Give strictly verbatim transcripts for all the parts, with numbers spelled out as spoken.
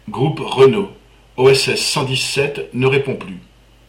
Groupe Renault, O S S cent dix-sept ne répond plus.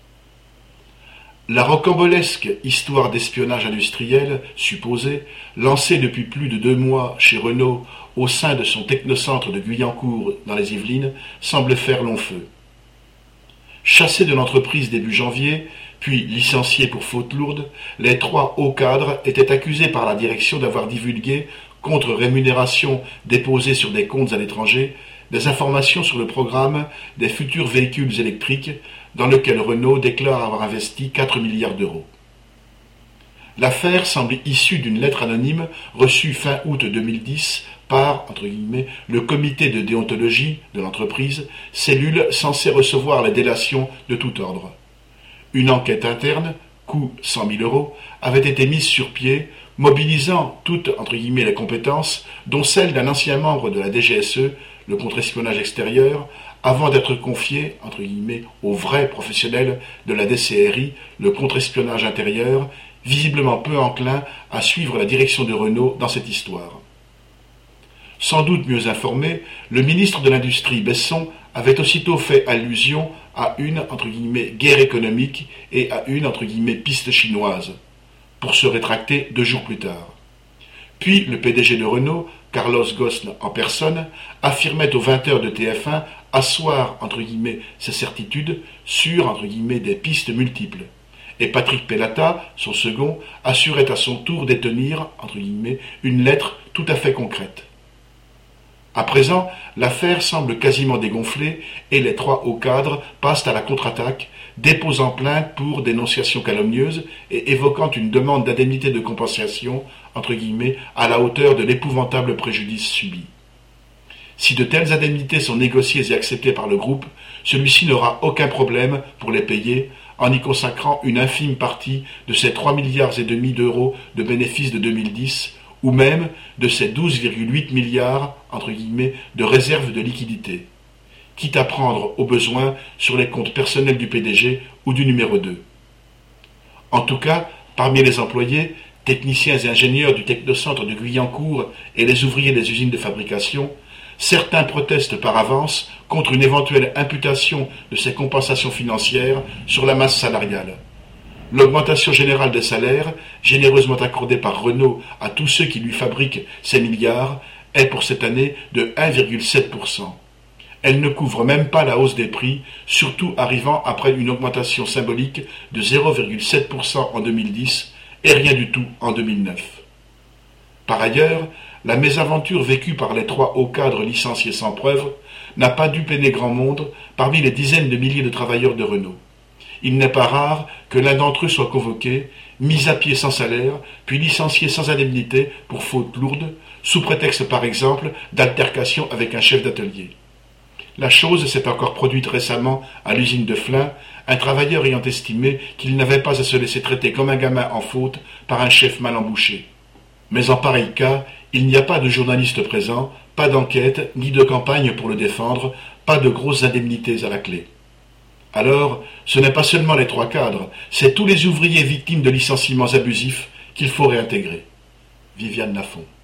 La rocambolesque histoire d'espionnage industriel supposé, lancée depuis plus de deux mois chez Renault au sein de son technocentre de Guyancourt dans les Yvelines, semble faire long feu. Chassés de l'entreprise début janvier, puis licenciés pour faute lourde, les trois hauts cadres étaient accusés par la direction d'avoir divulgué, contre rémunération déposée sur des comptes à l'étranger, des informations sur le programme des futurs véhicules électriques dans lequel Renault déclare avoir investi quatre milliards d'euros. L'affaire semble issue d'une lettre anonyme reçue fin août deux mille dix par, entre guillemets, le comité de déontologie de l'entreprise, cellule censée recevoir les délations de tout ordre. Une enquête interne, coût cent mille euros, avait été mise sur pied, mobilisant toutes, entre guillemets, les compétences, dont celle d'un ancien membre de la D G S E, le contre-espionnage extérieur, avant d'être confié, entre guillemets, aux vrais professionnels de la D C R I, le contre-espionnage intérieur, visiblement peu enclin à suivre la direction de Renault dans cette histoire. Sans doute mieux informé, le ministre de l'Industrie Besson avait aussitôt fait allusion à une, entre guillemets, guerre économique et à une, entre guillemets, piste chinoise, pour se rétracter deux jours plus tard. Puis le P D G de Renault, Carlos Ghosn en personne, affirmait aux vingt heures de T F un asseoir, entre guillemets, ses certitudes sur, entre guillemets, des pistes multiples. Et Patrick Pellata, son second, assurait à son tour détenir, entre guillemets, une lettre tout à fait concrète. À présent, l'affaire semble quasiment dégonflée et les trois hauts cadres passent à la contre-attaque, déposant plainte pour dénonciation calomnieuse et évoquant une demande d'indemnité de compensation, entre guillemets, à la hauteur de l'épouvantable préjudice subi. Si de telles indemnités sont négociées et acceptées par le groupe, celui-ci n'aura aucun problème pour les payer en y consacrant une infime partie de ses trois milliards et demi d'euros de bénéfices de deux mille dix, ou même de ses douze virgule huit milliards, entre guillemets, de réserves de liquidité, quitte à prendre au besoin sur les comptes personnels du P D G ou du numéro deux. En tout cas, parmi les employés, techniciens et ingénieurs du technocentre de Guyancourt et les ouvriers des usines de fabrication, certains protestent par avance contre une éventuelle imputation de ces compensations financières sur la masse salariale. L'augmentation générale des salaires, généreusement accordée par Renault à tous ceux qui lui fabriquent ces milliards, est pour cette année de un virgule sept pour cent. Elle ne couvre même pas la hausse des prix, surtout arrivant après une augmentation symbolique de zéro virgule sept pour cent en deux mille dix et rien du tout en deux mille neuf. Par ailleurs, la mésaventure vécue par les trois hauts cadres licenciés sans preuve n'a pas dû peiner grand monde parmi les dizaines de milliers de travailleurs de Renault. Il n'est pas rare que l'un d'entre eux soit convoqué, mis à pied sans salaire, puis licencié sans indemnité pour faute lourde, sous prétexte par exemple d'altercation avec un chef d'atelier. La chose s'est encore produite récemment à l'usine de Flins, un travailleur ayant estimé qu'il n'avait pas à se laisser traiter comme un gamin en faute par un chef mal embouché. Mais en pareil cas, il n'y a pas de journaliste présent, pas d'enquête, ni de campagne pour le défendre, pas de grosses indemnités à la clé. Alors, ce n'est pas seulement les trois cadres, c'est tous les ouvriers victimes de licenciements abusifs qu'il faut réintégrer. Viviane Lafont.